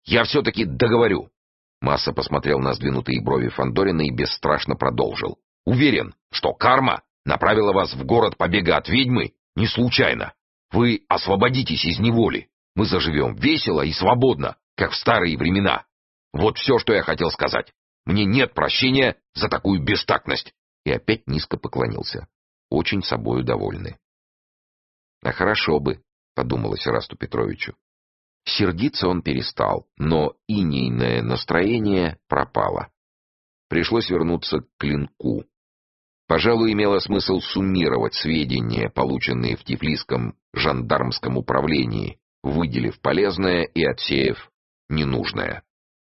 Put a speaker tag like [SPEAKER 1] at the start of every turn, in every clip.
[SPEAKER 1] Я все-таки договорю». Масса посмотрел на сдвинутые брови Фандорина и бесстрашно продолжил. «Уверен, что карма направила вас в город побега от ведьмы не случайно. Вы освободитесь из неволи. Мы заживем весело и свободно, как в старые времена. Вот все, что я хотел сказать. Мне нет прощения за такую бестактность». И опять низко поклонился. Очень собою довольный. «А хорошо бы», — подумалось Ирасту Петровичу. Сердиться он перестал, но инейное настроение пропало. Пришлось вернуться к клинку. Пожалуй, имело смысл суммировать сведения, полученные в Тифлисском жандармском управлении, выделив полезное и отсеяв ненужное.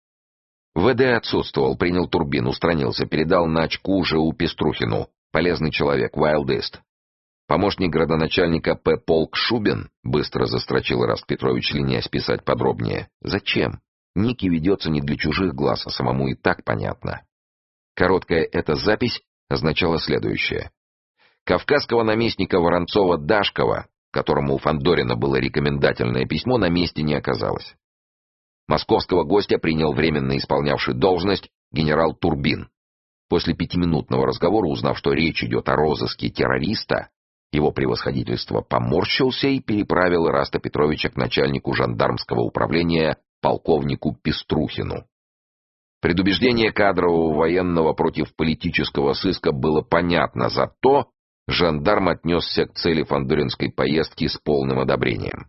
[SPEAKER 1] ВД отсутствовал, принял Турбин, устранился, передал начку Жеу Пеструхину, полезный человек, Вайлдест. Помощник градоначальника П. Полк Шубин, быстро застрочил Ираст Петрович, ленясь писать подробнее. Зачем? Ники ведется не для чужих глаз, а самому и так понятно. Короткая эта запись означала следующее. Кавказского наместника Воронцова-Дашкова, которому у Фандорина было рекомендательное письмо, на месте не оказалось. Московского гостя принял временно исполнявший должность генерал Турбин. После 5-минутного разговора, узнав, что речь идет о розыске террориста, его превосходительство поморщился и переправил Ираста Петровича к начальнику жандармского управления полковнику Пеструхину. Предубеждение кадрового военного против политического сыска было понятно, зато жандарм отнесся к цели фандоринской поездки с полным одобрением.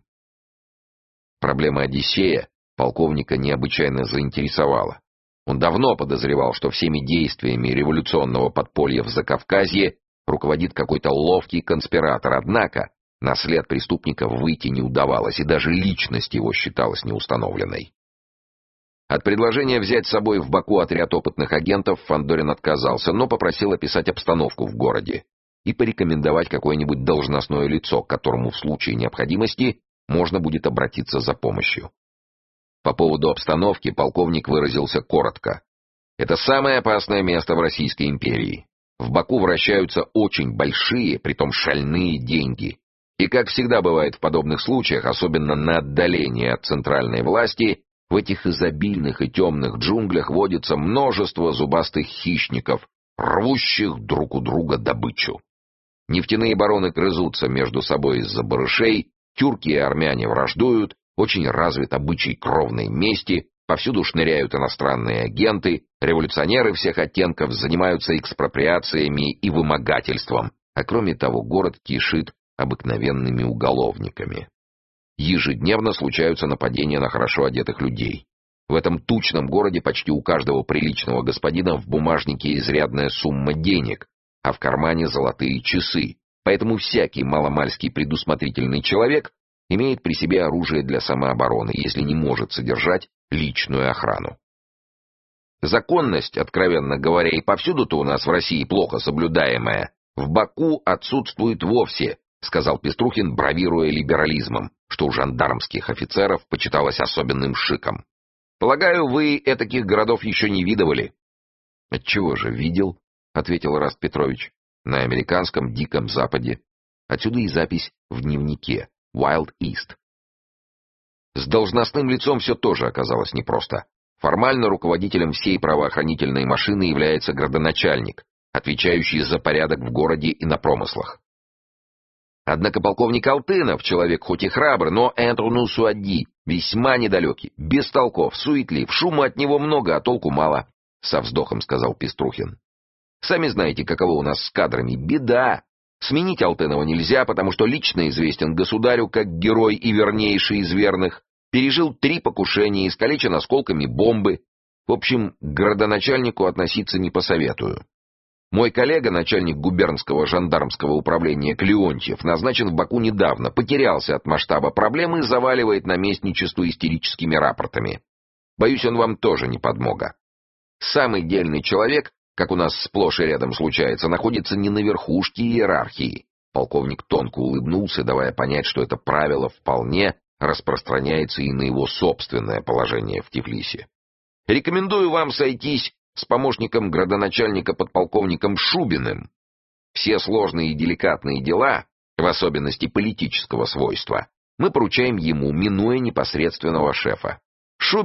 [SPEAKER 1] Проблема Одиссея полковника необычайно заинтересовала. Он давно подозревал, что всеми действиями революционного подполья в Закавказье руководит какой-то ловкий конспиратор, однако на след преступника выйти не удавалось, и даже личность его считалась неустановленной. От предложения взять с собой в Баку отряд опытных агентов Фандорин отказался, но попросил описать обстановку в городе и порекомендовать какое-нибудь должностное лицо, к которому в случае необходимости можно будет обратиться за помощью. По поводу обстановки полковник выразился коротко. Это самое опасное место в Российской империи. В Баку вращаются очень большие, притом шальные деньги. И, как всегда бывает в подобных случаях, особенно на отдалении от центральной власти, в этих изобильных и темных джунглях водится множество зубастых хищников, рвущих друг у друга добычу. Нефтяные бароны грызутся между собой из-за барышей, тюрки и армяне враждуют, очень развит обычай кровной мести, повсюду шныряют иностранные агенты, революционеры всех оттенков занимаются экспроприациями и вымогательством, а кроме того город кишит обыкновенными уголовниками. Ежедневно случаются нападения на хорошо одетых людей. В этом тучном городе почти у каждого приличного господина в бумажнике изрядная сумма денег, а в кармане золотые часы, поэтому всякий маломальский предусмотрительный человек имеет при себе оружие для самообороны, если не может содержать личную охрану. Законность, откровенно говоря, и повсюду-то у нас в России плохо соблюдаемая, в Баку отсутствует вовсе, сказал Пеструхин, бравируя либерализмом, что у жандармских офицеров почиталось особенным шиком. Полагаю, вы этаких городов еще не видывали? Отчего же видел, ответил Ираст Петрович, на американском Диком Западе. Отсюда и запись в дневнике. Wild East. С должностным лицом все тоже оказалось непросто. Формально руководителем всей правоохранительной машины является градоначальник, отвечающий за порядок в городе и на промыслах. Однако полковник Алтынов, человек хоть и храбрый, но энтруну суади, весьма недалекий, бестолков, суетлив, шума от него много, а толку мало, — со вздохом сказал Пеструхин. Сами знаете, каково у нас с кадрами, беда. Сменить Алтынова нельзя, потому что лично известен государю как герой и вернейший из верных, пережил 3 покушения, искалечен осколками бомбы. В общем, к градоначальнику относиться не посоветую. Мой коллега, начальник губернского жандармского управления Клеонтьев, назначен в Баку недавно, потерялся от масштаба проблемы и заваливает наместничество истерическими рапортами. Боюсь, он вам тоже не подмога. Самый дельный человек, как у нас сплошь и рядом случается, находится не на верхушке иерархии. Полковник тонко улыбнулся, давая понять, что это правило вполне распространяется и на его собственное положение в Тифлисе. Рекомендую вам сойтись с помощником градоначальника подполковником Шубиным. Все сложные и деликатные дела, в особенности политического свойства, мы поручаем ему, минуя непосредственного шефа. Шубин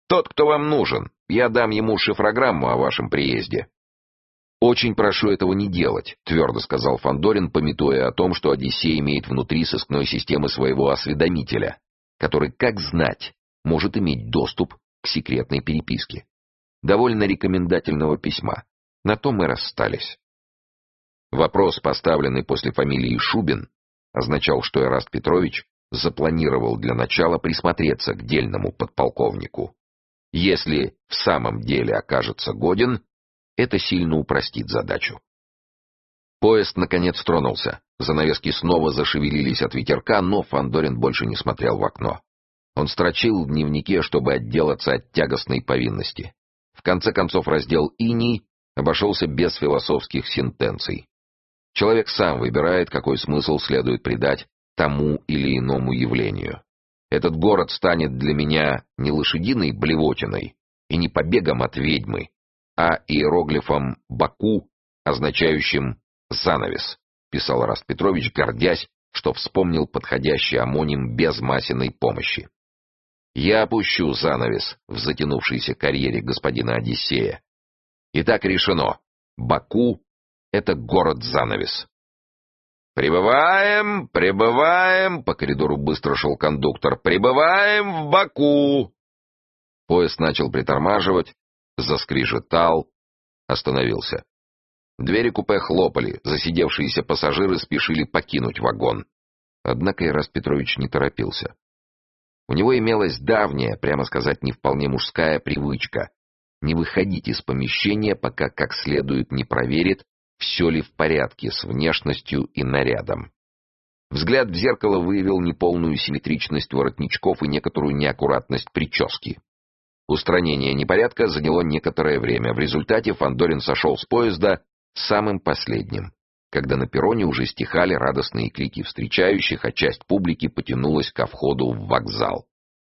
[SPEAKER 1] Тот, кто вам нужен. Я дам ему шифрограмму о вашем приезде». «Очень прошу этого не делать», — твердо сказал Фандорин, памятуя о том, что Одиссей имеет внутри сыскной системы своего осведомителя, который, как знать, может иметь доступ к секретной переписке. Довольно рекомендательного письма. На том мы расстались. Вопрос, поставленный после фамилии Шубин, означал, что Эраст Петрович запланировал для начала присмотреться к дельному подполковнику. Если в самом деле окажется годен, это сильно упростит задачу. Поезд наконец тронулся. Занавески снова зашевелились от ветерка, но Фандорин больше не смотрел в окно. Он строчил в дневнике, чтобы отделаться от тягостной повинности. В конце концов раздел «Иней» обошелся без философских сентенций. Человек сам выбирает, какой смысл следует придать тому или иному явлению. Этот город станет для меня не лошадиной блевотиной и не побегом от ведьмы, а иероглифом «Баку», означающим «занавес», писал Эраст Петрович, гордясь, что вспомнил подходящий омоним без Масиной помощи. «Я опущу занавес в затянувшейся карьере господина Одиссея. Итак, решено. Баку — это город-занавес». «Прибываем, прибываем!» — по коридору быстро шел кондуктор. «Прибываем в Баку!» Поезд начал притормаживать, заскрежетал, остановился. Двери купе хлопали, засидевшиеся пассажиры спешили покинуть вагон. Однако Эраст Петрович не торопился. У него имелась давняя, прямо сказать, не вполне мужская привычка не выходить из помещения, пока как следует не проверит, все ли в порядке с внешностью и нарядом. Взгляд в зеркало выявил неполную симметричность воротничков и некоторую неаккуратность прически. Устранение непорядка заняло некоторое время. В результате Фандорин сошел с поезда самым последним, когда на перроне уже стихали радостные клики встречающих, а часть публики потянулась ко входу в вокзал.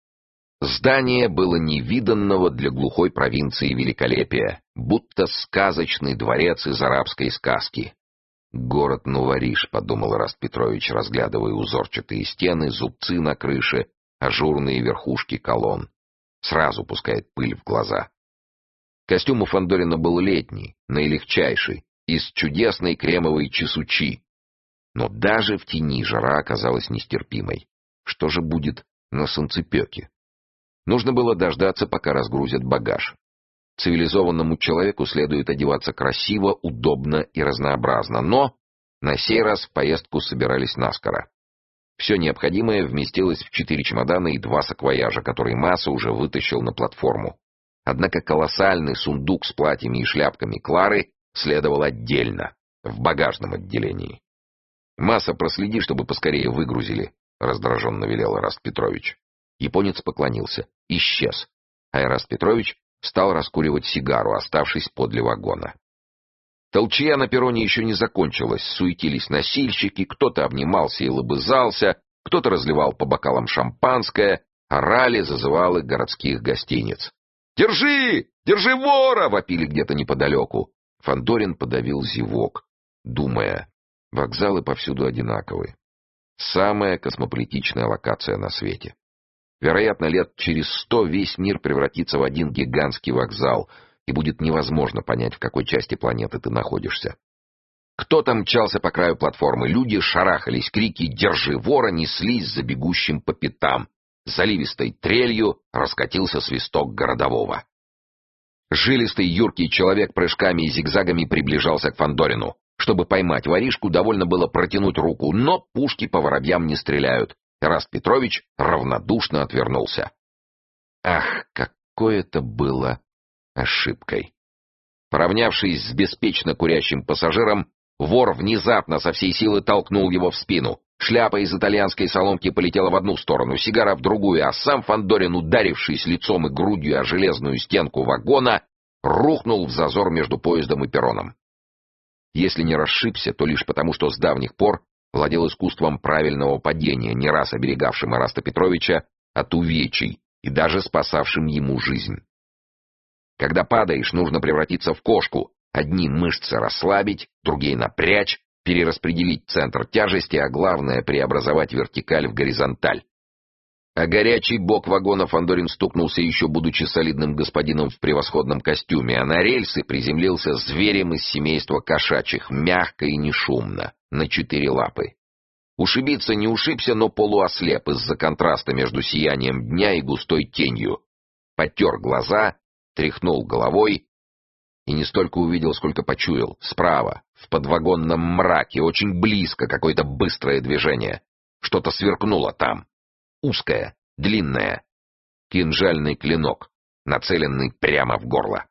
[SPEAKER 1] Здание было невиданного для глухой провинции великолепия, будто сказочный дворец из арабской сказки. «Город Нувариш», — подумал Эраст Петрович, разглядывая узорчатые стены, зубцы на крыше, ажурные верхушки колонн. Сразу пускает пыль в глаза. Костюм у Фандорина был летний, наилегчайший, из чудесной кремовой чесучи. Но даже в тени жара оказалась нестерпимой. Что же будет на солнцепеке? Нужно было дождаться, пока разгрузят багаж. Цивилизованному человеку следует одеваться красиво, удобно и разнообразно, но на сей раз в поездку собирались наскоро. Все необходимое вместилось в 4 чемодана и 2 саквояжа, которые Масса уже вытащил на платформу. Однако колоссальный сундук с платьями и шляпками Клары следовал отдельно, в багажном отделении. «Масса, проследи, чтобы поскорее выгрузили», — раздраженно велел Эраст Петрович. Японец поклонился. Исчез. А Эраст Петрович стал раскуривать сигару, оставшись подле вагона. Толчья на перроне еще не закончилась, суетились носильщики, кто-то обнимался и лобызался, кто-то разливал по бокалам шампанское, орали зазывалы городских гостиниц. «Держи! Держи вора!» — вопили где-то неподалеку. Фандорин подавил зевок, думая, вокзалы повсюду одинаковые. Самая космополитичная локация на свете. Вероятно, лет через 100 весь мир превратится в один гигантский вокзал, и будет невозможно понять, в какой части планеты ты находишься. Кто-то мчался по краю платформы, люди шарахались, крики «Держи вора!» неслись за бегущим по пятам. Заливистой трелью раскатился свисток городового. Жилистый юркий человек прыжками и зигзагами приближался к Фандорину. Чтобы поймать воришку, довольно было протянуть руку, но пушки по воробьям не стреляют. Эраст Петрович равнодушно отвернулся. Ах, какое это было ошибкой! Поравнявшись с беспечно курящим пассажиром, вор внезапно со всей силы толкнул его в спину. Шляпа из итальянской соломки полетела в одну сторону, сигара в другую, а сам Фандорин, ударившись лицом и грудью о железную стенку вагона, рухнул в зазор между поездом и перроном. Если не расшибся, то лишь потому, что с давних пор владел искусством правильного падения, не раз оберегавшим Эраста Петровича от увечий и даже спасавшим ему жизнь. Когда падаешь, нужно превратиться в кошку, одни мышцы расслабить, другие напрячь, перераспределить центр тяжести, а главное — преобразовать вертикаль в горизонталь. А горячий бок вагона Фандорин стукнулся, еще будучи солидным господином в превосходном костюме, а на рельсы приземлился зверем из семейства кошачьих, мягко и не шумно, на 4 лапы. Ушибиться не ушибся, но полуослеп из-за контраста между сиянием дня и густой тенью. Потер глаза, тряхнул головой и не столько увидел, сколько почуял. Справа, в подвагонном мраке, очень близко, какое-то быстрое движение. Что-то сверкнуло там. Узкое, длинное. Кинжальный клинок, нацеленный прямо в горло.